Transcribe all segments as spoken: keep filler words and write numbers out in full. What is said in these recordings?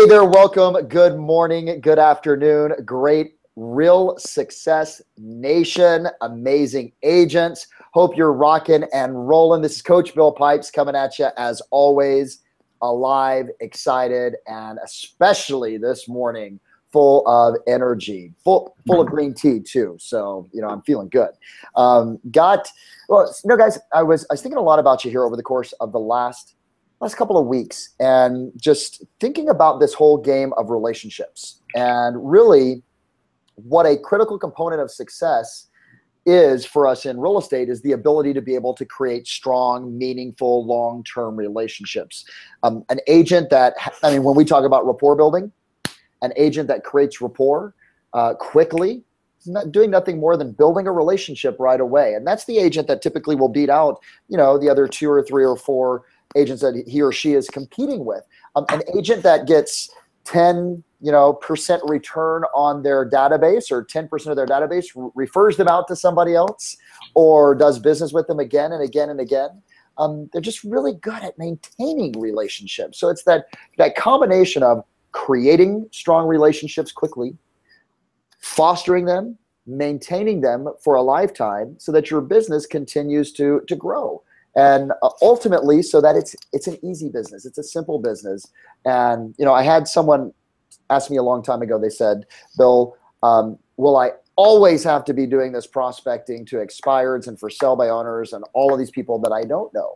there, welcome. Good morning, good afternoon. Great Real Success Nation, amazing agents. Hope you're rocking and rolling. This is Coach Bill Pipes coming at you as always, alive, excited, and especially this morning, full of energy, full full of green tea too. So, you know, I'm feeling good. Um, got, well, no, guys, I was, I was thinking a lot about you here over the course of the last last couple of weeks and just thinking about this whole game of relationships and really what a critical component of success is for us in real estate is the ability to be able to create strong, meaningful, long-term relationships. Um, an agent that, I mean, when we talk about rapport building, an agent that creates rapport uh, quickly, is not doing nothing more than building a relationship right away. And that's the agent that typically will beat out, you know, the other two or three or four agents that he or she is competing with. Um, an agent that gets ten, you know, percent return on their database or ten percent of their database re- refers them out to somebody else or does business with them again and again and again. Um, they're just really good at maintaining relationships. So it's that, that combination of creating strong relationships quickly, fostering them, maintaining them for a lifetime so that your business continues to, to grow. And uh, ultimately, so that it's it's an easy business. It's a simple business. And, you know, I had someone ask me a long time ago, they said, Bill, um, will I always have to be doing this prospecting to expireds and for sell by owners and all of these people that I don't know?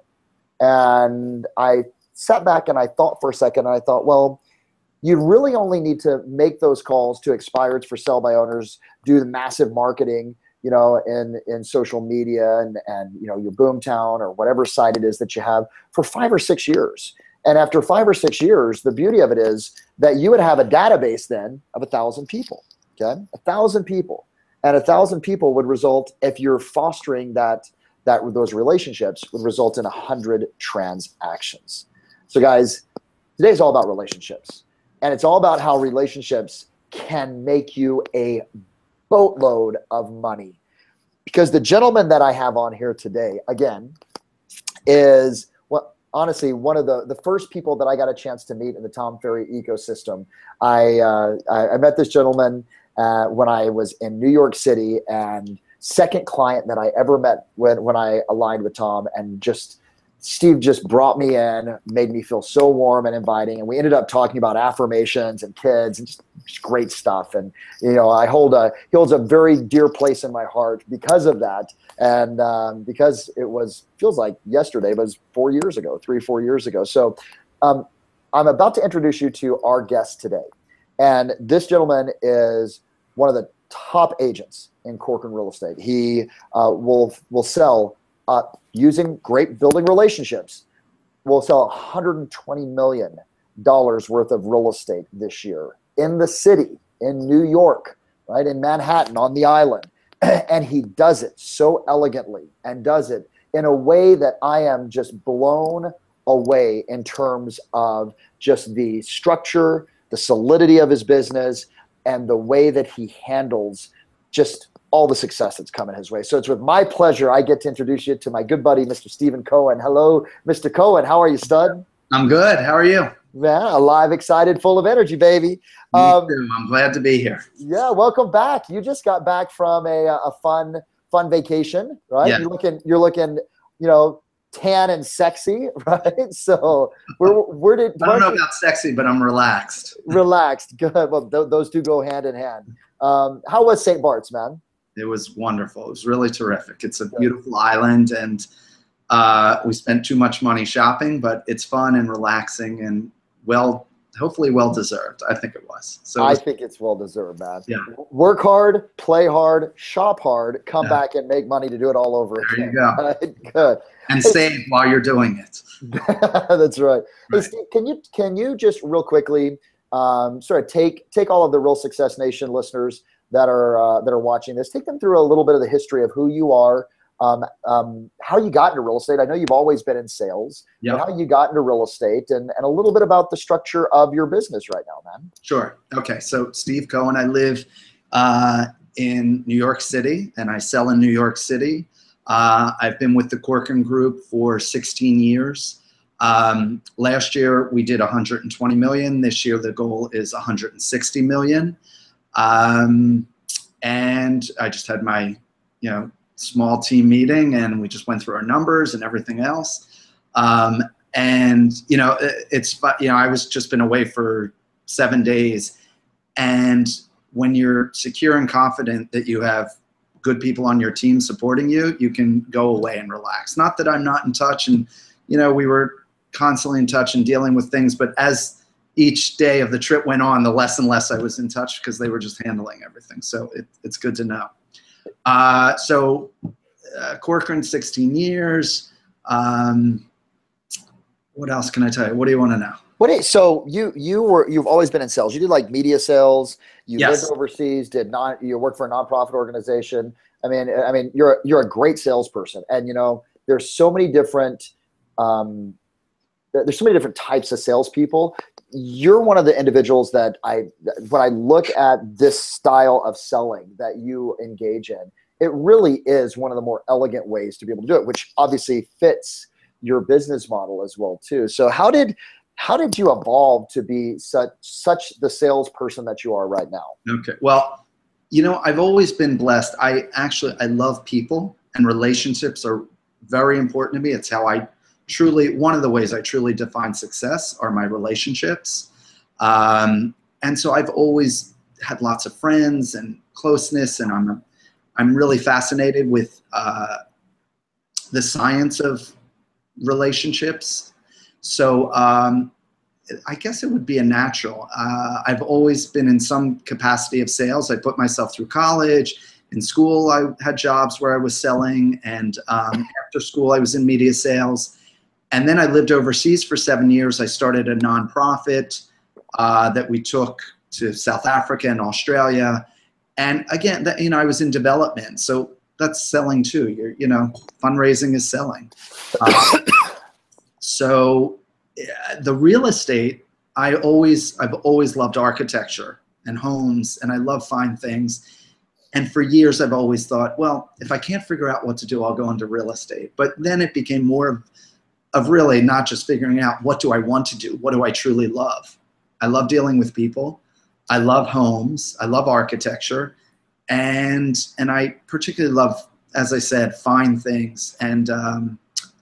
And I sat back and I thought for a second, and I thought, well, you really only need to make those calls to expireds for sell by owners, do the massive marketing, you know, in, in social media and, and, you know, your Boomtown or whatever site it is that you have for five or six years. And after five or six years, the beauty of it is that you would have a database then of a thousand people, okay? A thousand people. And a thousand people would result, if you're fostering that, that those relationships, would result in a hundred transactions. So guys, today's all about relationships. And it's all about how relationships can make you a boatload of money. Because the gentleman that I have on here today, again, is well, honestly one of the, the first people that I got a chance to meet in the Tom Ferry ecosystem. I, uh, I, I met this gentleman uh, when I was in New York City, and second client that I ever met when, when I aligned with Tom, and just Steve just brought me in, made me feel so warm and inviting. And we ended up talking about affirmations and kids and just, just great stuff. And, you know, I hold a, he holds a very dear place in my heart because of that. And um, because it was, feels like yesterday, but it was four years ago, three, four years ago. So um, I'm about to introduce you to our guest today. And this gentleman is one of the top agents in Corcoran Real Estate. He uh, will, will sell uh, using great building relationships, will sell one hundred twenty million dollars worth of real estate this year in the city, in New York, right, in Manhattan, on the island. And he does it so elegantly and does it in a way that I am just blown away in terms of just the structure, the solidity of his business, and the way that he handles just all the success that's coming his way. So it's with my pleasure I get to introduce you to my good buddy, Mister Stephen Cohen. Hello, Mister Cohen. How are you, stud? I'm good. How are you? Man, alive, excited, full of energy, baby. Me Um, too. I'm glad to be here. yeah, welcome back. You just got back from a a fun fun vacation, right? Yeah. You're looking, you're looking, you know, tan and sexy, right? So where where did I don't know you, about sexy, but I'm relaxed. relaxed? Good. Well, th- those two go hand in hand. Um, how was Saint Bart's, man? It was wonderful. It was really terrific. It's a beautiful island, and uh, we spent too much money shopping, but it's fun and relaxing and well, hopefully well deserved. I think it was. So it was, I think it's well deserved, man. Yeah. Work hard, play hard, shop hard, come Yeah. back and make money to do it all over There again. you go. Right? Good. And Hey, save while you're doing it. That's right. Hey, Right. Steve, can you can you just real quickly um, sort of take take all of the Real Success Nation listeners that are uh, that are watching this, take them through a little bit of the history of who you are, um, um, how you got into real estate. I know you've always been in sales, Yep. and how you got into real estate, and, and a little bit about the structure of your business right now, man. Sure. Okay. So Steve Cohen, I live uh, in New York City, and I sell in New York City. Uh, I've been with the Corcoran Group for sixteen years. Um, last year we did one hundred twenty million. This year the goal is one hundred sixty million. Um, and I just had my, you know, small team meeting, and we just went through our numbers and everything else. Um, and you know, it, it's you know, I was just been away for seven days, and when you're secure and confident that you have good people on your team supporting you, you can go away and relax. Not that I'm not in touch, and you know, we were constantly in touch and dealing with things, but as each day of the trip went on, the less and less I was in touch because they were just handling everything. So it, it's good to know. Uh, so uh, Corcoran, sixteen years. Um, what else can I tell you? What do you want to know? What is, so you you were you've always been in sales. You did like media sales. You Yes. lived overseas. Did not you work for a nonprofit organization? I mean, I mean, you're you're a great salesperson, and you know, there's so many different um, there's so many different types of salespeople. You're one of the individuals that I, when I look at this style of selling that you engage in, it really is one of the more elegant ways to be able to do it, which obviously fits your business model as well too. So how did how did you evolve to be such such the salesperson that you are right now? Okay. Well, you know, I've always been blessed. I actually I love people, and relationships are very important to me. It's how I truly, one of the ways I truly define success are my relationships. Um, and so I've always had lots of friends and closeness, and I'm, I'm really fascinated with uh, the science of relationships. So um, I guess it would be a natural. Uh, I've always been in some capacity of sales. I put myself through college. In school, I had jobs where I was selling, and um, after school, I was in media sales. And then I lived overseas for seven years. I started a nonprofit uh, that we took to South Africa and Australia. And again, that, you know, I was in development. So that's selling too. You're, you know, fundraising is selling. Uh, so yeah, the real estate, I always, I've always loved architecture and homes, and I love fine things. And for years, I've always thought, well, if I can't figure out what to do, I'll go into real estate. But then it became more of of really not just figuring out what do I want to do, what do I truly love. I love dealing with people. I love homes. I love architecture. And, and I particularly love, as I said, fine things. And um,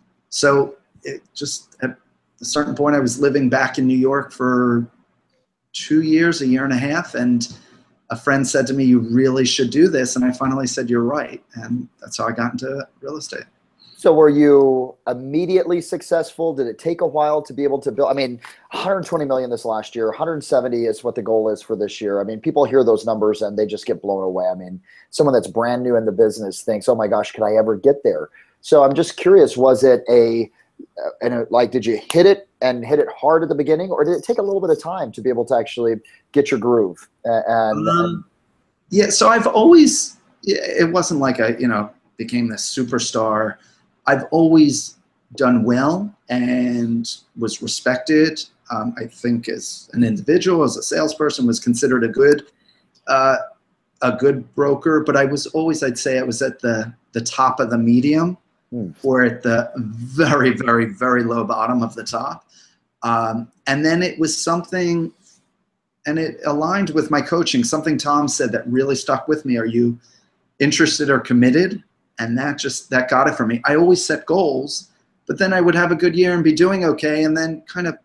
so it just at a certain point, I was living back in New York for two years, a year and a half. And a friend said to me, you really should do this. And I finally said, you're right. And that's how I got into real estate. So were you immediately successful? Did it take a while to be able to build? I mean, one hundred twenty million this last year, one hundred seventy is what the goal is for this year. I mean, people hear those numbers and they just get blown away. I mean, someone that's brand new in the business thinks, oh my gosh, could I ever get there? So I'm just curious, was it a, uh, and a, like, did you hit it and hit it hard at the beginning, or did it take a little bit of time to be able to actually get your groove? Uh, and, um, and yeah, so I've always, it wasn't like I, you know, became this superstar. I've always done well and was respected. Um, I think as an individual, as a salesperson, was considered a good, uh, a good broker. But I was always, I'd say, I was at the the top of the medium, mm. or at the very, very, very low bottom of the top. Um, and then it was something, and it aligned with my coaching. Something Tom said that really stuck with me. Are you interested or committed? And that just, that got it for me. I always set goals, but then I would have a good year and be doing okay, and then kind of,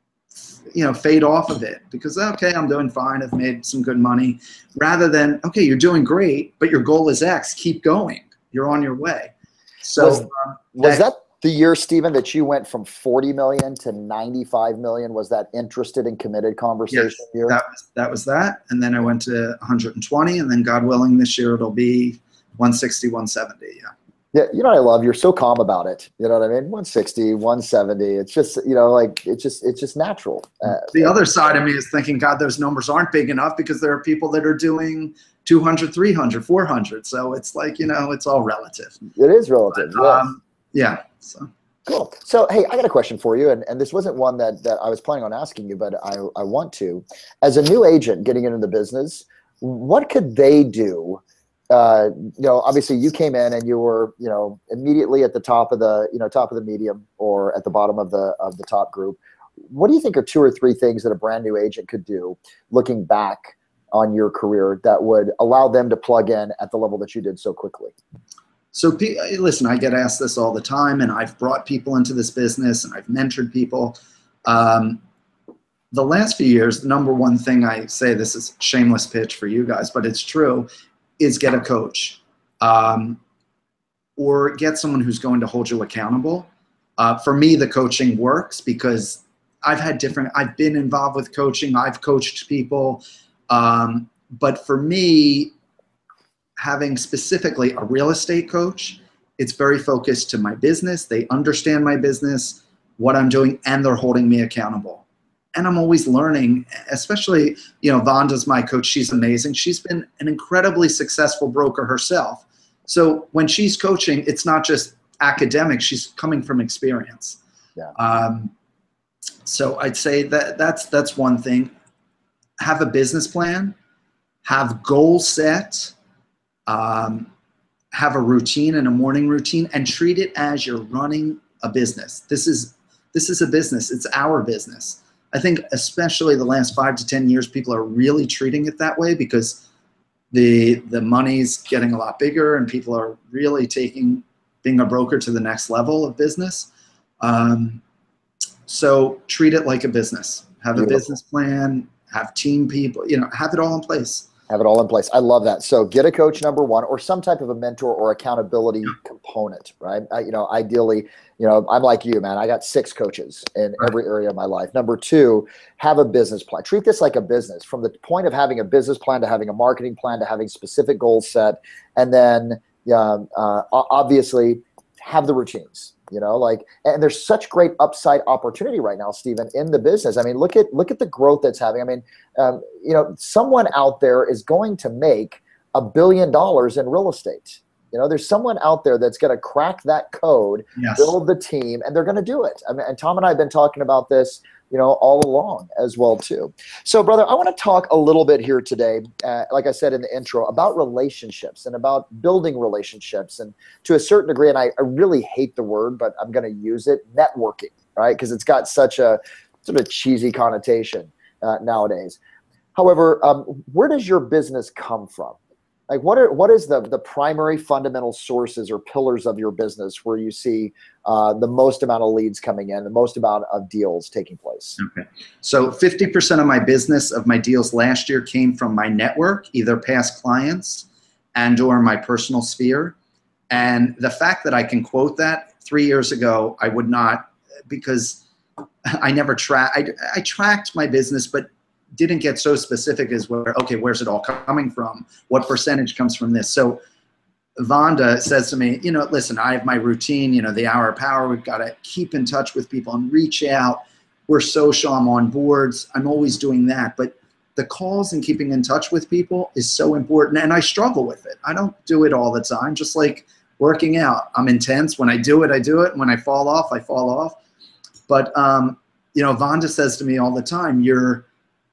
you know, fade off of it because, okay, I'm doing fine. I've made some good money, rather than, okay, you're doing great, but your goal is X, keep going. You're on your way. So was, um, was that, that the year, Stephen, that you went from forty million to ninety-five million? Was that interested and committed conversation yes, year? That was, that was that. And then I went to one hundred twenty, and then God willing, this year it'll be one sixty, one seventy. Yeah. Yeah. You know what I love? You're so calm about it. You know what I mean? one sixty, one seventy. It's just, you know, like, it's just, it's just natural. Uh, the other side of me is thinking, God, those numbers aren't big enough, because there are people that are doing two hundred, three hundred, four hundred. So it's like, you know, it's all relative. It is relative. But, yes. um, yeah. So. Cool. So, hey, I got a question for you. And, and this wasn't one that, that I was planning on asking you, but I, I want to. As a new agent getting into the business, what could they do uh, you know, obviously you came in and you were, you know, immediately at the top of the, you know, top of the medium or at the bottom of the, of the top group. What do you think are two or three things that a brand new agent could do looking back on your career that would allow them to plug in at the level that you did so quickly? So listen, I get asked this all the time, and I've brought people into this business and I've mentored people. Um, the last few years, the number one thing I say, this is a shameless pitch for you guys, but it's true, is get a coach, um, or get someone who's going to hold you accountable. Uh, for me, the coaching works because I've had different, I've been involved with coaching, I've coached people. Um, but for me, having specifically a real estate coach, it's very focused to my business. They understand my business, what I'm doing, and they're holding me accountable. And I'm always learning, especially, you know, Vonda's my coach. She's amazing. She's been an incredibly successful broker herself. So when she's coaching, it's not just academic. She's coming from experience. Yeah. Um, so I'd say that that's, that's one thing. Have a business plan, have goals set, um, have a routine and a morning routine, and treat it as you're running a business. This is, this is a business. It's our business. I think especially the last five to ten years, people are really treating it that way because the the money's getting a lot bigger and people are really taking being a broker to the next level of business. Um, so treat it like a business. Have a Beautiful. Business plan, have team people, you know, have it all in place. Have it all in place. I love that. So get a coach, number one, or some type of a mentor or accountability component, right? I, you know, ideally, you know, I'm like you, man. I got six coaches in every area of my life. Number two, have a business plan. Treat this like a business, from the point of having a business plan to having a marketing plan to having specific goals set. And then um, uh, obviously have the routines. You know, like, and there's such great upside opportunity right now, Stephen, in the business. I mean, look at look at the growth that's having. I mean, um, you know, someone out there is going to make a billion dollars in real estate. You know, there's someone out there that's going to crack that code, yes. build the team, and they're going to do it. I mean, and Tom and I have been talking about this, you know, all along as well too. So, brother, I want to talk a little bit here today, uh, like I said in the intro, about relationships and about building relationships, and to a certain degree, and I, I really hate the word, but I'm going to use it, networking, right? Because it's got such a sort of cheesy connotation uh, nowadays. However, um, where does your business come from? Like, what are what is the the primary fundamental sources or pillars of your business where you see uh, the most amount of leads coming in, the most amount of deals taking place? Okay, so fifty percent of my business, of my deals last year, came from my network, either past clients and or my personal sphere. And the fact that I can quote that, three years ago, I would not, because I never track. I, I tracked my business, but didn't get so specific as where, okay, where's it all coming from? What percentage comes from this? So Vonda says to me, you know, listen, I have my routine, you know, the hour of power. We've got to keep in touch with people and reach out. We're social. I'm on boards. I'm always doing that. But the calls and keeping in touch with people is so important. And I struggle with it. I don't do it all the time, just like working out. I'm intense. When I do it, I do it. When I fall off, I fall off. But, um, you know, Vonda says to me all the time, you're,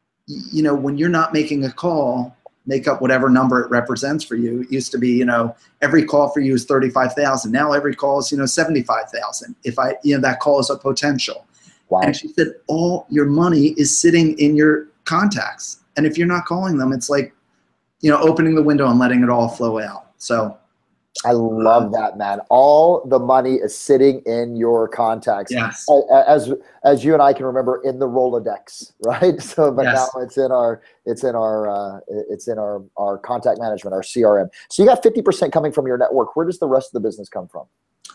you know, when you're not making a call, make up whatever number it represents for you. It used to be, you know, every call for you is thirty-five thousand. Now every call is, you know, seventy-five thousand. If I, you know, that call is a potential. Wow. And she said, all your money is sitting in your contacts. And if you're not calling them, it's like, you know, opening the window and letting it all flow out. So I love that, man. All the money is sitting in your contacts. Yes. As as you and I can remember, in the Rolodex, right? So, but yes. now it's in our it's in our uh, it's in our our contact management, our C R M. So you got fifty percent coming from your network. Where does the rest of the business come from?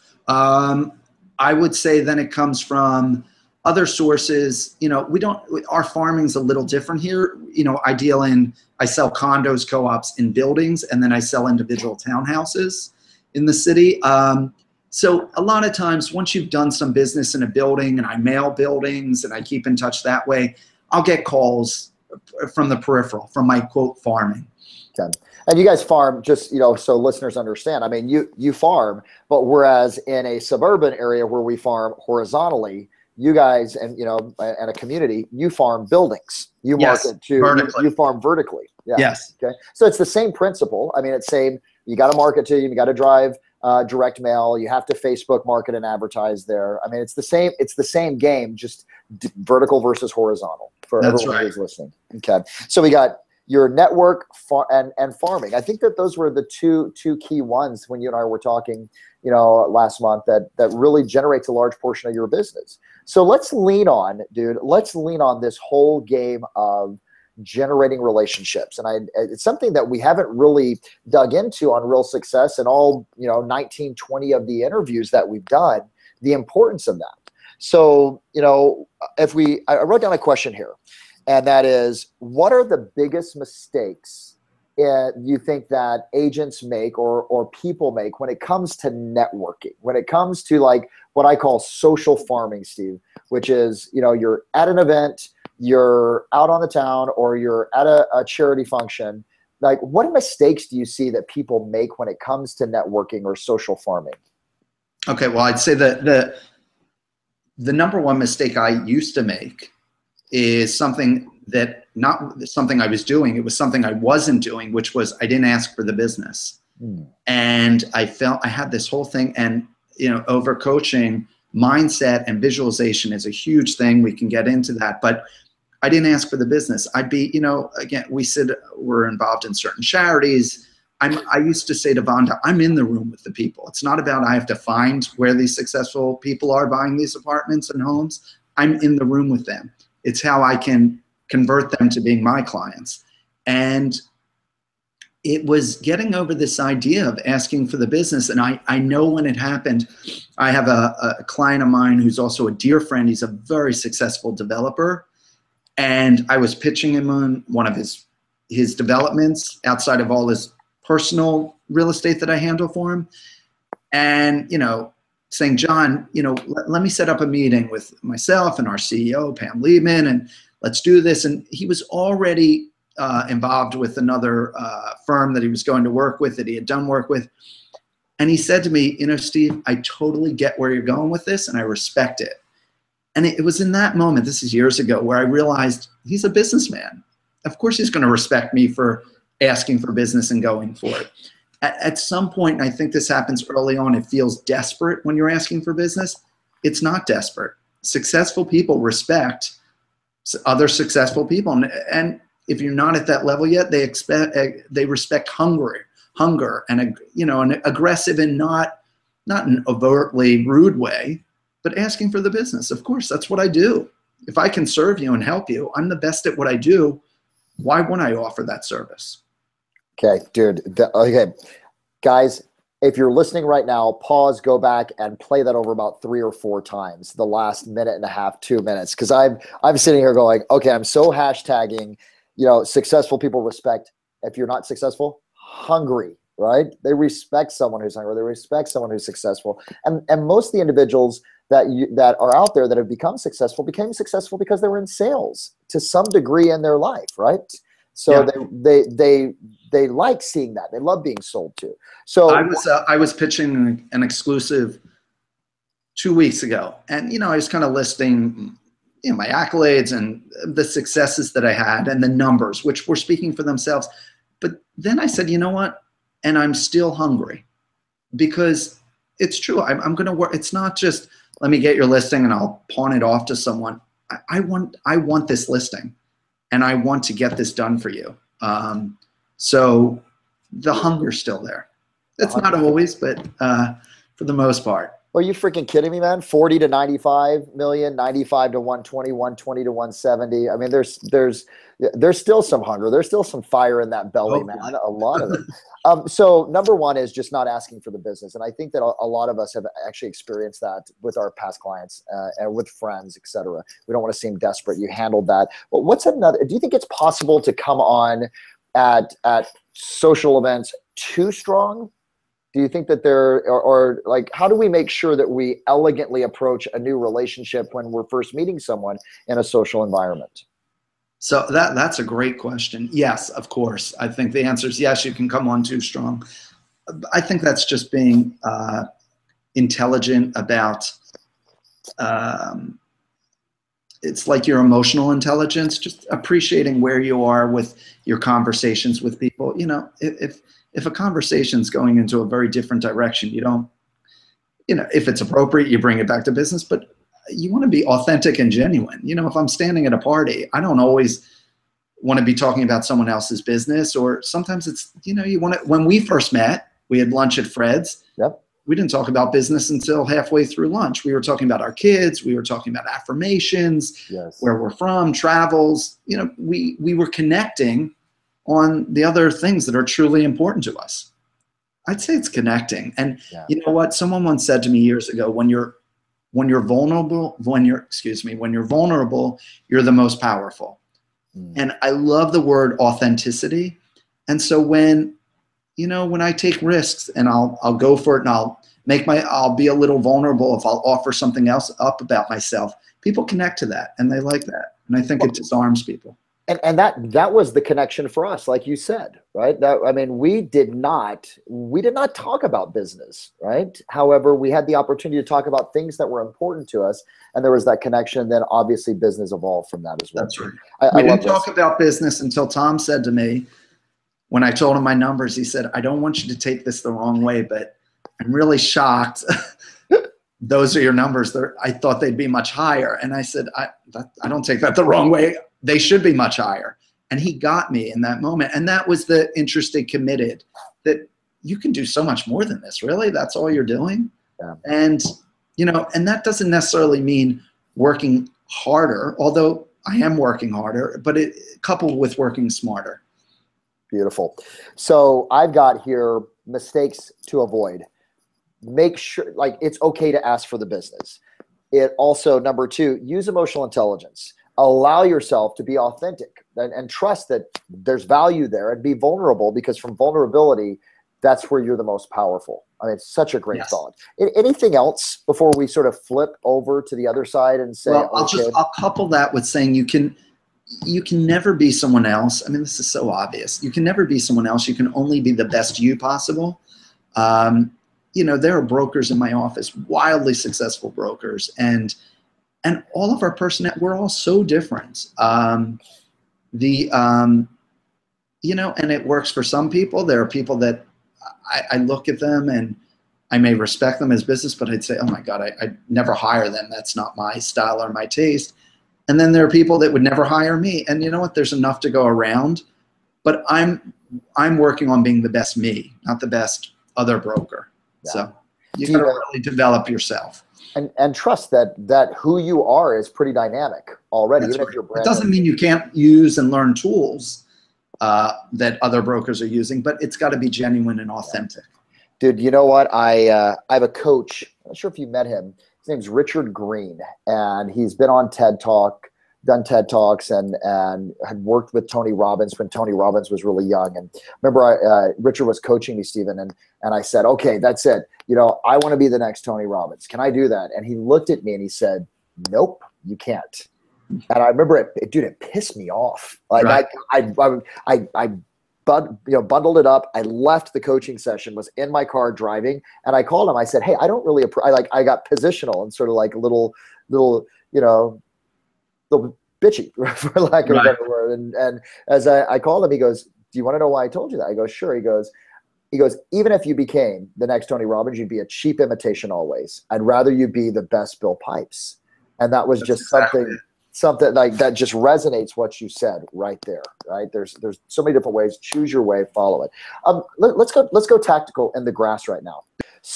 Um, I would say then it comes from other sources. You know, we don't. Our farming's a little different here. You know, I deal in. I sell condos, co-ops in buildings, and then I sell individual townhouses in the city. Um, so a lot of times, once you've done some business in a building, and I mail buildings and I keep in touch that way, I'll get calls from the peripheral, from my quote farming. Okay. And you guys farm, just, you know, so listeners understand, I mean, you, you farm, but whereas in a suburban area where we farm horizontally, you guys and, you know, and a community, you farm buildings. You yes, market to, vertically. You, you farm vertically. Yeah. Yes. Okay. So it's the same principle. I mean, it's same, You got to market to you. You got to drive uh, direct mail. You have to Facebook market and advertise there. I mean, it's the same. It's the same game, just d- vertical versus horizontal for That's everyone right. who's listening. Okay, so we got your network far- and and farming. I think that those were the two two key ones when you and I were talking, you know, last month. That that really generates a large portion of your business. So let's lean on, dude. Let's lean on this whole game of generating relationships, and I, it's something that we haven't really dug into on Real Success and all, you know, nineteen, twenty of the interviews that we've done, the importance of that. So, you know, if we, I wrote down a question here, and that is, what are the biggest mistakes uh, you think that agents make or or people make when it comes to networking, when it comes to like what I call social farming, Steve, which is, you know, you're at an event, you're out on the town, or you're at a, a charity function. Like, what mistakes do you see that people make when it comes to networking or social farming? Okay, well, I'd say that the the number one mistake I used to make is something that not something I was doing. It was something I wasn't doing, which was I didn't ask for the business. Mm. And I felt I had this whole thing, and, you know, over coaching, mindset and visualization is a huge thing. We can get into that, but I didn't ask for the business. I'd be, you know, again, we said we're involved in certain charities. I'm, I used to say to Vonda, I'm in the room with the people. It's not about I have to find where these successful people are buying these apartments and homes. I'm in the room with them. It's how I can convert them to being my clients. And it was getting over this idea of asking for the business. And I, I know when it happened, I have a, a client of mine who's also a dear friend. He's a very successful developer. And I was pitching him on one of his his developments outside of all his personal real estate that I handle for him. And, you know, saying, John, you know, let, let me set up a meeting with myself and our C E O, Pam Liebman, and let's do this. And he was already uh, involved with another uh, firm that he was going to work with, that he had done work with. And he said to me, you know, Steve, I totally get where you're going with this, and I respect it. And it was in that moment, this is years ago, where I realized he's a businessman. Of course he's going to respect me for asking for business and going for it. At, at some point, and I think this happens early on, it feels desperate when you're asking for business. It's not desperate. Successful people respect other successful people. And, and if you're not at that level yet, they expect, they respect hunger, hunger and, you know, an aggressive and not, not an overtly rude way, but asking for the business. Of course, that's what I do. If I can serve you and help you, I'm the best at what I do. Why wouldn't I offer that service? Okay, dude. The, okay, guys, if you're listening right now, pause, go back and play that over about three or four times, the last minute and a half, two minutes. Because I'm, I'm sitting here going, okay, I'm so hashtagging, you know, successful people respect. If you're not successful, hungry, right? They respect someone who's hungry. They respect someone who's successful. And, and most of the individuals that you, that are out there that have become successful became successful because they were in sales to some degree in their life, right? So yeah. they, they they they like seeing that. They love being sold to. So I was uh, I was pitching an exclusive two weeks ago, and you know I was kind of listing, you know, my accolades and the successes that I had and the numbers, which were speaking for themselves. But then I said, you know what? And I'm still hungry, because it's true. I'm, I'm going to work. It's not just let me get your listing and I'll pawn it off to someone. I, I want I want this listing, and I want to get this done for you. Um, so the hunger's still there. That's not always, but uh, for the most part. Are you freaking kidding me, man? forty to ninety-five million, ninety-five to one twenty, one twenty to one seventy. I mean, there's there's there's still some hunger. There's still some fire in that belly, oh, man. A lot of it. Um, so number one is just not asking for the business. And I think that a, a lot of us have actually experienced that with our past clients uh, and with friends, et cetera. We don't want to seem desperate. You handled that. But what's another, do you think it's possible to come on at, at social events too strong? Do you think that there, or, or like, how do we make sure that we elegantly approach a new relationship when we're first meeting someone in a social environment? So that that's a great question. Yes, of course. I think the answer is yes, you can come on too strong. I think that's just being uh, intelligent about, um, it's like your emotional intelligence, just appreciating where you are with your conversations with people. You know, if, if a conversation's going into a very different direction, you don't, you know, if it's appropriate, you bring it back to business, but you want to be authentic and genuine. You know, if I'm standing at a party, I don't always want to be talking about someone else's business, or sometimes it's, you know, you want to, when we first met, we had lunch at Fred's. Yep. We didn't talk about business until halfway through lunch. We were talking about our kids. We were talking about affirmations, yes. where we're from, travels. You know, we, we were connecting on the other things that are truly important to us. I'd say it's connecting. And yeah. you know what? Someone once said to me years ago, when you're, when you're vulnerable, when you're, excuse me, when you're vulnerable, you're the most powerful. Mm. And I love the word authenticity. And so when, you know, when I take risks and I'll, I'll go for it, and I'll make my, I'll be a little vulnerable if I'll offer something else up about myself, people connect to that and they like that. And I think well, it disarms people. And, and that, that was the connection for us, like you said, right? That, I mean, we did not, we did not talk about business, right? However, we had the opportunity to talk about things that were important to us, and there was that connection. Then obviously business evolved from that as well. That's right. I, we I didn't talk this. about business until Tom said to me, when I told him my numbers, he said, I don't want you to take this the wrong way, but I'm really shocked. Those are your numbers. They're, I thought they'd be much higher. And I said, I, that, I don't take that the wrong way. They should be much higher. And he got me in that moment. And that was the interested, committed, that you can do so much more than this. Really? That's all you're doing? Yeah. And, you know, and that doesn't necessarily mean working harder, although I am working harder, but it coupled with working smarter. Beautiful. So I've got here mistakes to avoid. Make sure, like, it's okay to ask for the business. It also, number two, use emotional intelligence. Allow yourself to be authentic and, and trust that there's value there, and be vulnerable, because from vulnerability, that's where you're the most powerful. I mean, it's such a great yes. thought. Anything else before we sort of flip over to the other side and say, well, I'll okay. just, I'll couple that with saying you can, you can never be someone else. I mean, this is so obvious. You can never be someone else. You can only be the best you possible. Um, you know, there are brokers in my office, wildly successful brokers, and and all of our personnel, we're all so different. Um, the um, you know, and it works for some people. There are people that I, I look at them and I may respect them as business, but I'd say, oh my God, I, I'd never hire them. That's not my style or my taste. And then there are people that would never hire me. And you know what? There's enough to go around. But I'm I'm working on being the best me, not the best other broker. Yeah. So you got to really develop yourself. And and trust that that who you are is pretty dynamic already. That's even right. if you're brand It doesn't mean you can't use and learn tools uh, that other brokers are using, but it's got to be genuine and authentic. Dude, you know what? I uh, I have a coach. I'm not sure if you met him. His name's Richard Green, and he's been on TED Talk, done TED Talks, and and had worked with Tony Robbins when Tony Robbins was really young. And remember, I, uh, Richard was coaching me, Stephen, and and I said, okay, that's it. You know, I want to be the next Tony Robbins. Can I do that? And he looked at me and he said, nope, you can't. And I remember it, it dude, it pissed me off. Like right. I, I, I, I, But, you know, bundled it up. I left the coaching session, was in my car driving, and I called him. I said, hey, I don't really, I like, I got positional and sort of like a little, little, you know, little bitchy, for lack of right. a better word. And, and as I, I called him, he goes, do you want to know why I told you that? I go, sure. He goes, he goes, even if you became the next Tony Robbins, you'd be a cheap imitation always. I'd rather you be the best Bill Pipes. And that was That's just exactly something. It. Something like that just resonates what you said right there, right? There's there's so many different ways. Choose your way, follow it. Um, let, let's go let's go tactical in the grass right now.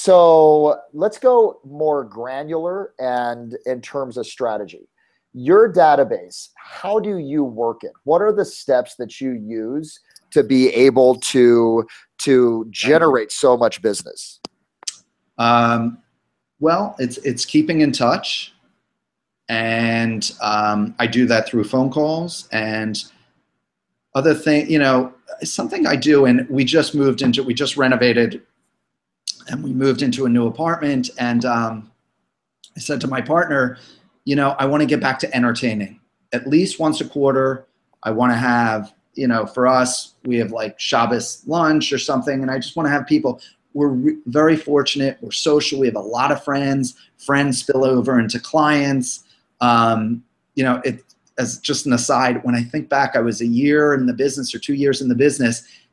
So let's go more granular and in terms of strategy. Your database, how do you work it? What are the steps that you use to be able to to generate so much business? Um, well, it's it's keeping in touch. And um, I do that through phone calls and other thing, you know, something I do. And we just moved into, we just renovated and we moved into a new apartment. And um, I said to my partner, you know, I want to get back to entertaining at least once a quarter. I want to have, you know, for us, we have like Shabbos lunch or something. And I just want to have people. We're re- very fortunate. We're social. We have a lot of friends. Friends spill over into clients. Um, you know, it as just an aside, when I think back, I was a year in the business or two years in the business,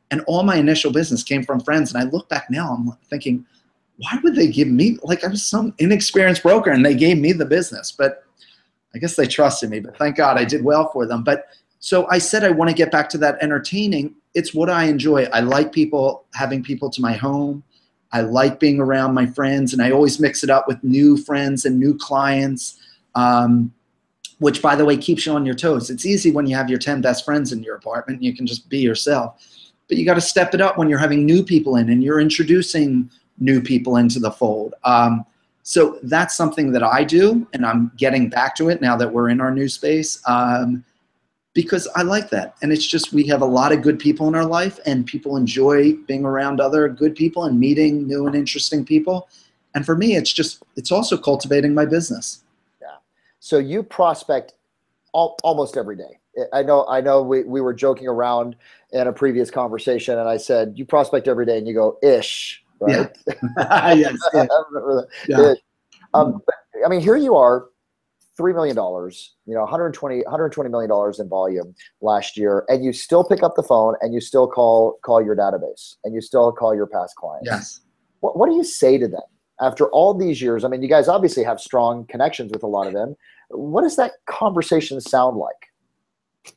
And all my initial business came from friends. And I look back now, I'm thinking, why would they give me, like I was some inexperienced broker and they gave me the business, but I guess they trusted me, but thank God I did well for them. But so I said, I want to get back to that entertaining. It's what I enjoy. I like people, having people to my home. I like being around my friends, and I always mix it up with new friends and new clients, um, which, by the way, keeps you on your toes. It's easy when you have your ten best friends in your apartment and you can just be yourself. But you got to step it up when you're having new people in and you're introducing new people into the fold. Um, so that's something that I do, and I'm getting back to it now that we're in our new space. Um, because I like that. And it's just, we have a lot of good people in our life, and people enjoy being around other good people and meeting new and interesting people. And for me, it's just, it's also cultivating my business. Yeah. So you prospect all, almost every day. I know, I know we, we were joking around in a previous conversation, and I said, you prospect every day, and you go, ish, right? Yeah. Yes. I remember that. Yeah. Ish. Um, but, I mean, here you are, three million dollars, you know, one hundred twenty, one hundred twenty million dollars in volume last year, and you still pick up the phone and you still call call your database and you still call your past clients. Yes. What, what do you say to them after all these years? I mean, you guys obviously have strong connections with a lot of them. What does that conversation sound like?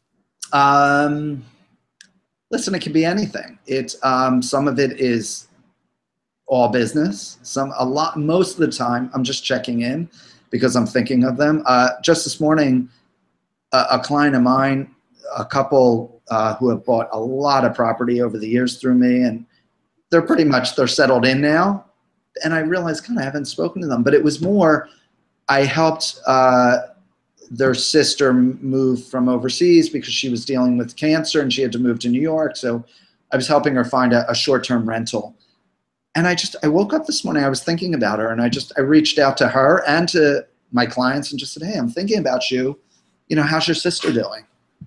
Um, listen, it can be anything. It's um, some of it is all business. Some a lot most of the time I'm just checking in because I'm thinking of them. Uh, just this morning, a, a client of mine, a couple uh, who have bought a lot of property over the years through me, and they're pretty much, they're settled in now. And I realized, God, I haven't spoken to them. But it was more, I helped uh, their sister move from overseas because she was dealing with cancer and she had to move to New York. So I was helping her find a, a short-term rental. And I just, I woke up this morning, I was thinking about her, and I just, I reached out to her and to my clients and just said, hey, I'm thinking about you. You know, how's your sister doing?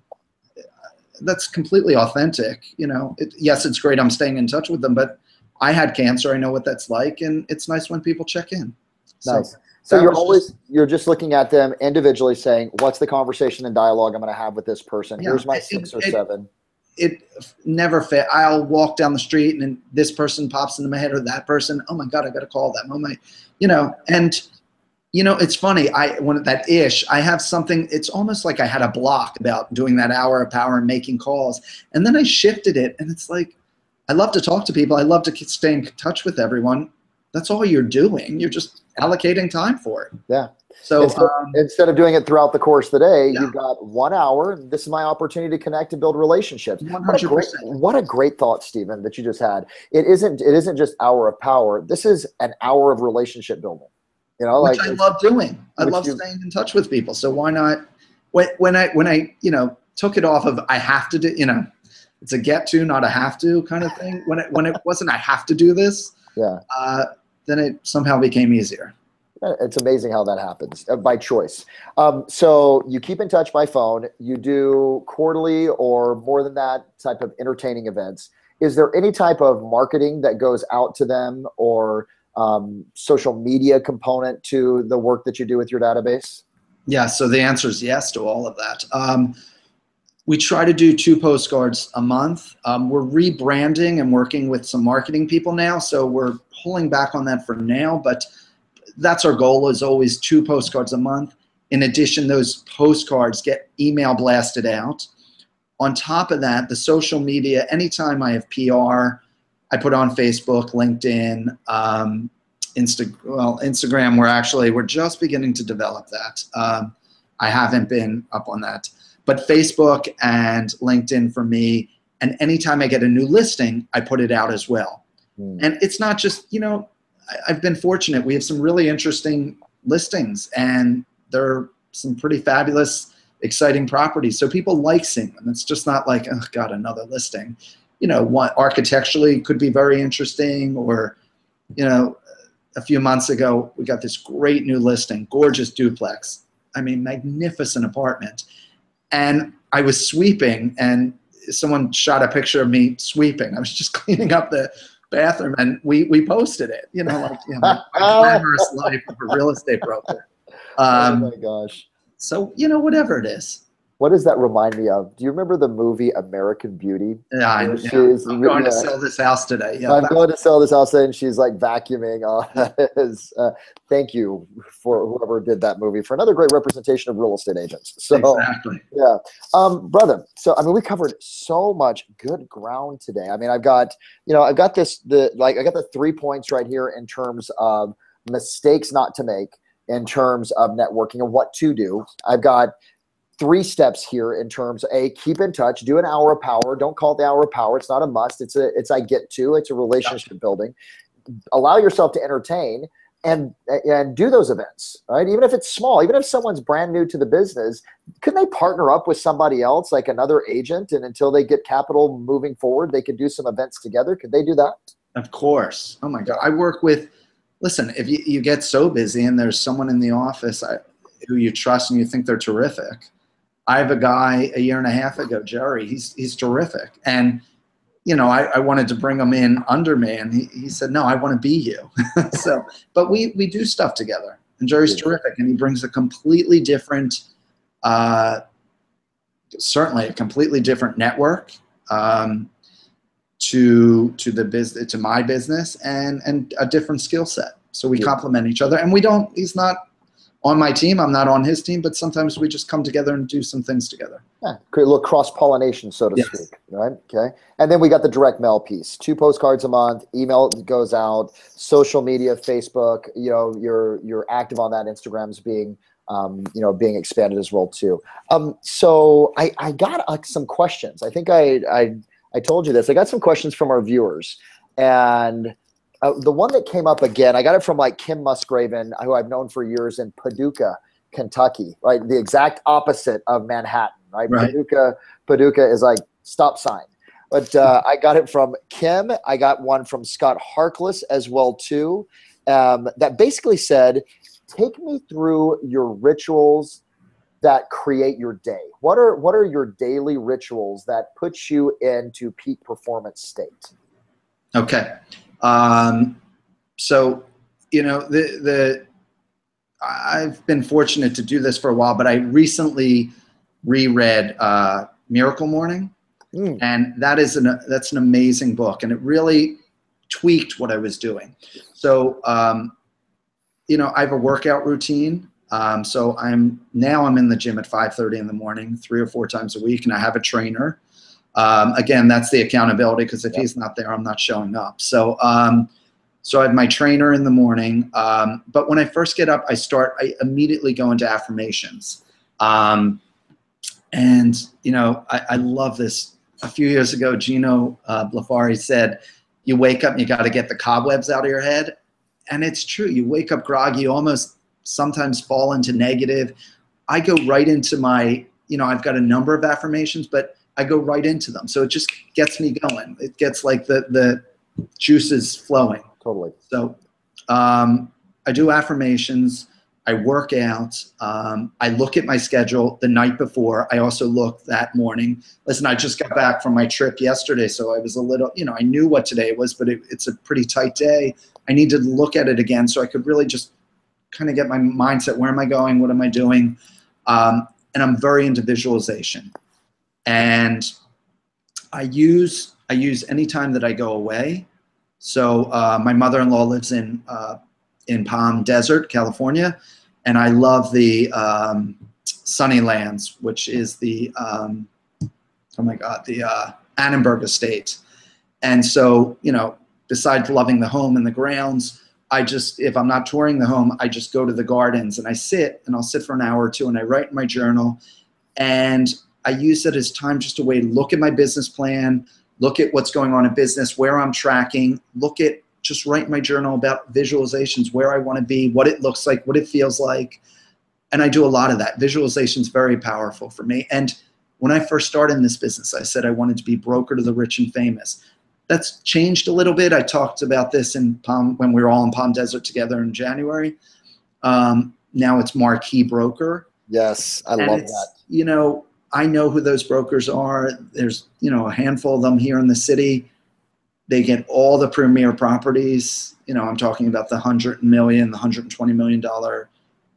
That's completely authentic. You know, it, yes, it's great I'm staying in touch with them, but I had cancer. I know what that's like. And it's nice when people check in. So nice. So you're always, just, you're just looking at them individually saying, what's the conversation and dialogue I'm going to have with this person? Yeah, Here's my it, six or it, seven. It never fit. I'll walk down the street and then this person pops into my head, or that person. Oh my God, I got to call them. Oh my, you know, and you know, it's funny. I, when that ish, I have something, it's almost like I had a block about doing that hour of power and making calls. And then I shifted it, and it's like, I love to talk to people. I love to stay in touch with everyone. That's all you're doing. You're just allocating time for it. Yeah. So instead, um, instead of doing it throughout the course of the day, yeah. you've got one hour. This is my opportunity to connect and build relationships. one hundred percent. What a great, what a great thought, Stephen, that you just had. It isn't, it isn't just hour of power. This is an hour of relationship building. You know, which like I love doing. I love you, staying in touch with people. So why not? When, when I, when I, you know, took it off of, I have to do, you know, it's a get to, not a have to kind of thing. When it, when it wasn't, I have to do this. Yeah. Uh, then it somehow became easier. It's amazing how that happens uh, by choice. Um, so you keep in touch by phone. You do quarterly or more than that type of entertaining events. Is there any type of marketing that goes out to them, or um, social media component to the work that you do with your database? Yeah. So the answer is yes to all of that. Um, we try to do two postcards a month. Um, we're rebranding and working with some marketing people now. So we're pulling back on that for now, but that's our goal, is always two postcards a month. In addition, those postcards get email blasted out. On top of that, the social media, anytime I have P R, I put on Facebook, LinkedIn, um, Insta, well, Instagram, we're actually, we're just beginning to develop that. Um, I haven't been up on that. But Facebook and LinkedIn for me, and anytime I get a new listing, I put it out as well. Mm. And it's not just, you know, I've been fortunate. We have some really interesting listings, and they're some pretty fabulous, exciting properties. So people like seeing them. It's just not like, oh God, another listing. You know, one architecturally could be very interesting, or, you know, a few months ago, we got this great new listing, gorgeous duplex. I mean, magnificent apartment. And I was sweeping, and someone shot a picture of me sweeping. I was just cleaning up the bathroom, and we we posted it. You know, like, you know, my, my glamorous life of a real estate broker. Um, oh my gosh! So you know, whatever it is. what does that remind me of? Do you remember the movie American Beauty? Yeah, I, Where yeah. she's- I'm going yeah. to sell this house today. Yeah, I'm going to sell this house, and she's like vacuuming. Uh, uh, thank you for whoever did that movie for another great representation of real estate agents. So, exactly. yeah, um, brother. So, I mean, we covered so much good ground today. I mean, I've got, you know, I've got this, the like, I got the three points right here in terms of mistakes not to make, in terms of networking and what to do. I've got three steps here in terms of a keep in touch, do an hour of power. Don't call it the hour of power. It's not a must. It's a, it's I get to, it's a relationship building. Allow yourself to entertain and, and do those events, right? Even if it's small, even if someone's brand new to the business, could they partner up with somebody else, like another agent? And until they get capital moving forward, they could do some events together. Could they do that? Of course. Oh my God. I work with, listen, if you, you get so busy and there's someone in the office I, who you trust and you think they're terrific. I have a guy a year and a half ago, Jerry, he's, he's terrific. And, you know, I, I wanted to bring him in under me, and he, he said, no, I want to be you. So, but we, we do stuff together, and Jerry's yeah. terrific. And he brings a completely different, uh, certainly a completely different network, um, to, to the business, to my business, and, and a different skill set. So we yeah. complement each other, and we don't, he's not on my team, I'm not on his team, but sometimes we just come together and do some things together. Yeah, create a little cross-pollination, so to yes. speak, right? Okay. And then we got the direct mail piece. Two postcards a month, email goes out, social media, Facebook, you know, you're you're active on that. Instagram's being um, you know, being expanded as well too. Um, so I, I got uh, some questions. I think I, I I told you this. I got some questions from our viewers, and Uh, the one that came up again, I got it from like Kim Musgraven, who I've known for years in Paducah, Kentucky, right? The exact opposite of Manhattan, right? right. Paducah, Paducah is like stop sign. But uh, I got it from Kim. I got one from Scott Harkless as well too, um, that basically said, take me through your rituals that create your day. What are, what are your daily rituals that put you into peak performance state? Okay. Um, so, you know, the, the, I've been fortunate to do this for a while, but I recently reread, uh, Miracle Morning, mm. and that is an, that's an amazing book, and it really tweaked what I was doing. So, um, you know, I have a workout routine. Um, so I'm, now I'm in the gym at five thirty in the morning, three or four times a week, and I have a trainer. Um, again, that's the accountability, because if yep. he's not there, I'm not showing up. So, um, so I have my trainer in the morning. Um, but when I first get up, I start, I immediately go into affirmations. Um, and, you know, I, I love this. A few years ago, Gino uh, Blafari said, you wake up and you got to get the cobwebs out of your head. And it's true. You wake up groggy, you almost sometimes fall into negative. I go right into my, you know, I've got a number of affirmations, but I go right into them. So it just gets me going. It gets like the, the juices flowing. Totally. So um, I do affirmations. I work out. Um, I look at my schedule the night before. I also look that morning. Listen, I just got back from my trip yesterday, so I was a little, you know, I knew what today was, but it, it's a pretty tight day. I need to look at it again so I could really just kind of get my mindset. Where am I going? What am I doing? Um, and I'm very into visualization. And I use I use any time that I go away. So uh, my mother-in-law lives in uh, in Palm Desert, California, and I love the um, Sunnylands, which is the um, oh my God, the uh, Annenberg Estate. And so, you know, besides loving the home and the grounds, I just, if I'm not touring the home, I just go to the gardens and I sit, and I'll sit for an hour or two, and I write in my journal, and I use it as time just a way to look at my business plan, look at what's going on in business, where I'm tracking, look at, just write in my journal about visualizations, where I want to be, what it looks like, what it feels like. And I do a lot of that. Visualization is very powerful for me. And when I first started in this business, I said I wanted to be broker to the rich and famous. That's changed a little bit. I talked about this in Palm, when we were all in Palm Desert together in January. Um, now it's marquee broker. Yes, I and love that. You know, I know who those brokers are. There's, you know, a handful of them here in the city. They get all the premier properties. You know, I'm talking about the hundred million, the hundred twenty million dollar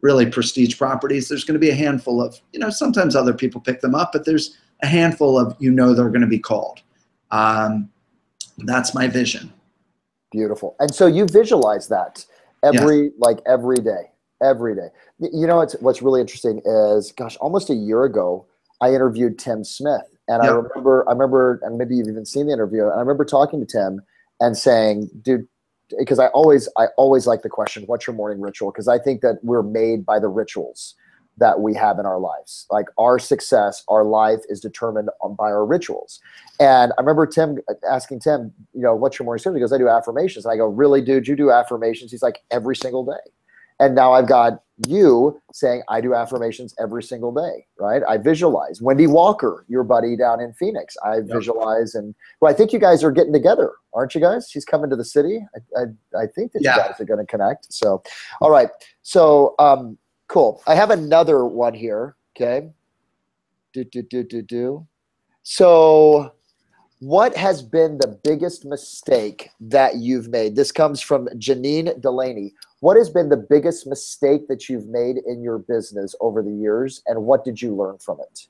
really prestige properties, there's going to be a handful of, you know, sometimes other people pick them up, but there's a handful of, you know, they're going to be called. Um, that's my vision. Beautiful. And so you visualize that every, yes. like every day, every day. You know, it's, what's really interesting is, gosh, almost a year ago, I interviewed Tim Smith. And yep. I remember, I remember, and maybe you've even seen the interview, and I remember talking to Tim and saying, dude, because I always, I always like the question, what's your morning ritual? Because I think that we're made by the rituals that we have in our lives. Like our success, our life is determined by our rituals. And I remember Tim asking Tim, you know, what's your morning ritual? He goes, I do affirmations. And I go, really, dude, you do affirmations? He's like, every single day. And now I've got you saying, I do affirmations every single day, right? I visualize. Wendy Walker, your buddy down in Phoenix, I yep. visualize. And well, I think you guys are getting together, aren't you guys? She's coming to the city. I, I, I think that yeah. you guys are going to connect. So, all right. So, um, cool. I have another one here. Okay. Do, do, do, do, do. So what has been the biggest mistake that you've made? This comes from Janine Delaney. What has been the biggest mistake that you've made in your business over the years, and what did you learn from it?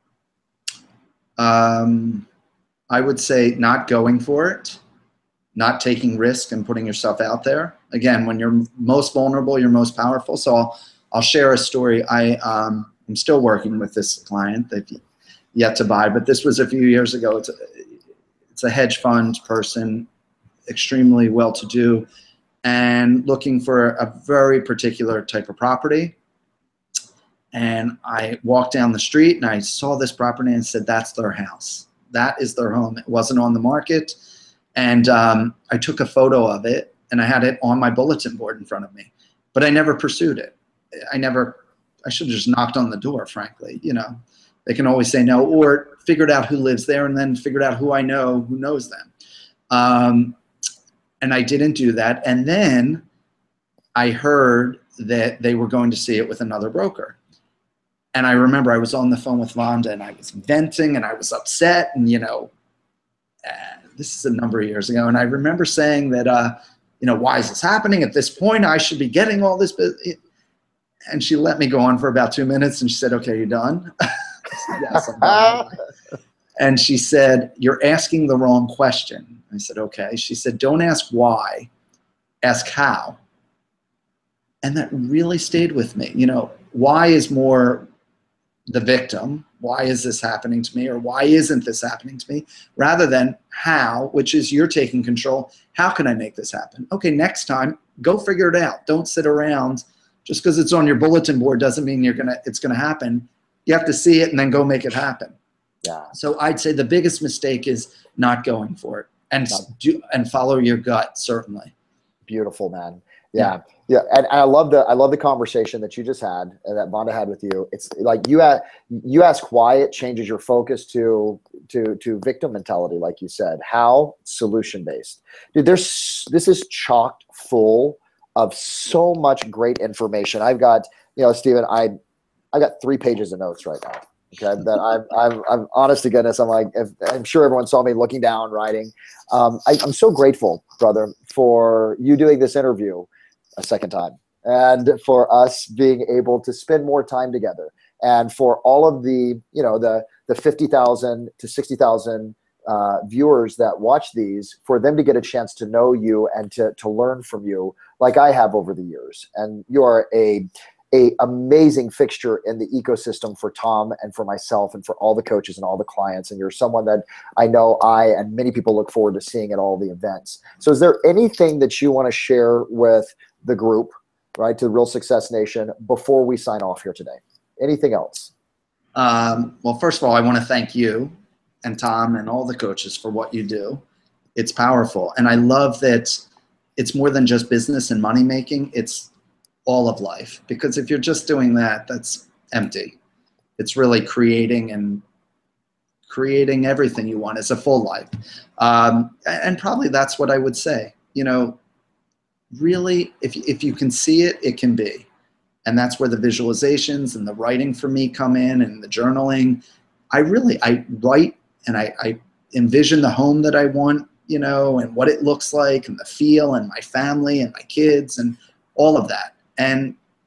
Um, I would say not going for it, not taking risk and putting yourself out there. Again, when you're most vulnerable, you're most powerful. So I'll, I'll share a story. I, um, I'm still working with this client. They've yet to buy, but this was a few years ago. It's a, it's a hedge fund person, extremely well-to-do, and looking for a very particular type of property. And I walked down the street and I saw this property and said, that's their house. That is their home. It wasn't on the market. And um, I took a photo of it and I had it on my bulletin board in front of me, but I never pursued it. I never, I should have just knocked on the door, frankly. You know, they can always say no, or figured out who lives there and then figured out who I know who knows them. Um, and I didn't do that. And then I heard that they were going to see it with another broker. And I remember I was on the phone with Vonda and I was venting and I was upset. And, you know, uh, this is a number of years ago. And I remember saying that, uh, you know, why is this happening at this point? I should be getting all this. And she let me go on for about two minutes and she said, okay, you done? Said, yes, I'm done. And she said, you're asking the wrong question. I said, okay. She said, don't ask why, ask how. And that really stayed with me. You know, why is more the victim? Why is this happening to me? Or why isn't this happening to me? Rather than how, which is you're taking control. How can I make this happen? Okay, next time, go figure it out. Don't sit around. Just because it's on your bulletin board doesn't mean you're gonna, it's gonna happen. You have to see it and then go make it happen. Yeah. So I'd say the biggest mistake is not going for it and do, and follow your gut, certainly. Beautiful, man. Yeah. Yeah. And, and I love the, I love the conversation that you just had and that Vonda had with you. It's like you, uh, you ask why, it changes your focus to, to, to victim mentality. Like you said, how, solution-based. Dude, there's, this is chocked full of so much great information. I've got, you know, Stephen, I, I got three pages of notes right now. Okay, that I'm, I'm, I'm honest to goodness. I'm like, if, I'm sure everyone saw me looking down, writing. Um, I, I'm so grateful, brother, for you doing this interview a second time, and for us being able to spend more time together, and for all of the, you know, the the fifty thousand to sixty thousand uh, viewers that watch these, for them to get a chance to know you and to to learn from you, like I have over the years. And you are a a amazing fixture in the ecosystem for Tom and for myself and for all the coaches and all the clients. And you're someone that I know I and many people look forward to seeing at all the events. So is there anything that you want to share with the group, right, to Real Success Nation before we sign off here today? Anything else? Um, well, first of all, I want to thank you and Tom and all the coaches for what you do. It's powerful. And I love that it's more than just business and money making. It's all of life, because if you're just doing that, that's empty. It's really creating and creating everything you want. It's a full life. Um, and probably that's what I would say. You know, really, if, if you can see it, it can be. And that's where the visualizations and the writing for me come in, and the journaling. I really, I write and I, I envision the home that I want, you know, and what it looks like and the feel and my family and my kids and all of that. And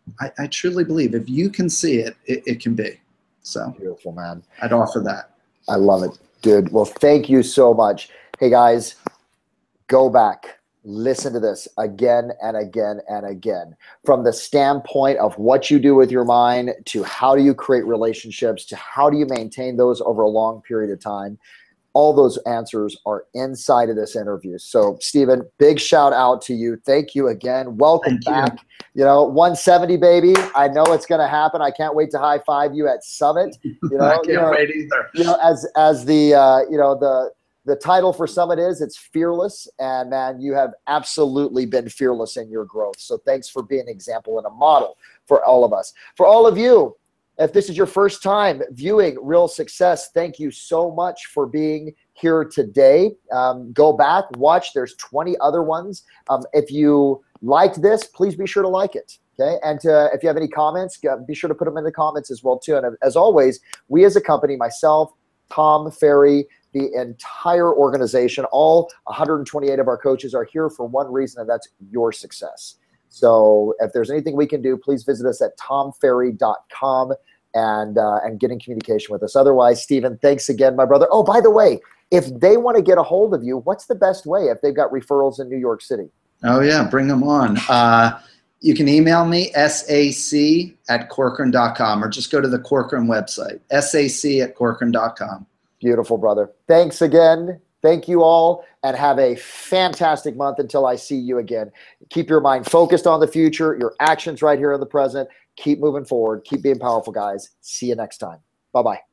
I, I truly believe if you can see it, it, it can be. So beautiful, man. I'd offer that. I love it, dude. Well, thank you so much. Hey, guys, go back. Listen to this again and again and again. From the standpoint of what you do with your mind, to how do you create relationships, to how do you maintain those over a long period of time. All those answers are inside of this interview. So, Stephen, big shout out to you. Thank you again. Welcome Thank back. You. you know, one seventy, baby. I know it's going to happen. I can't wait to high five you at Summit. You know, I can't you know, wait either. You know, as as the uh, you know the the title for Summit is, it's fearless, and man, you have absolutely been fearless in your growth. So, thanks for being an example and a model for all of us. For all of you, if this is your first time viewing Real Success, thank you so much for being here today. Um, go back, watch. There's twenty other ones. Um, if you liked this, please be sure to like it. Okay. And uh, if you have any comments, be sure to put them in the comments as well, too. And as always, we as a company, myself, Tom Ferry, the entire organization, all one hundred twenty-eight of our coaches are here for one reason, and that's your success. So if there's anything we can do, please visit us at tom ferry dot com and uh, and get in communication with us. Otherwise, Stephen, thanks again, my brother. Oh, by the way, if they want to get a hold of you, what's the best way if they've got referrals in New York City? Oh, yeah, bring them on. Uh, you can email me, sac at corcoran dot com, or just go to the Corcoran website, sac at corcoran dot com. Beautiful, brother. Thanks again. Thank you all, and have a fantastic month until I see you again. Keep your mind focused on the future, your actions right here in the present. Keep moving forward. Keep being powerful, guys. See you next time. Bye-bye.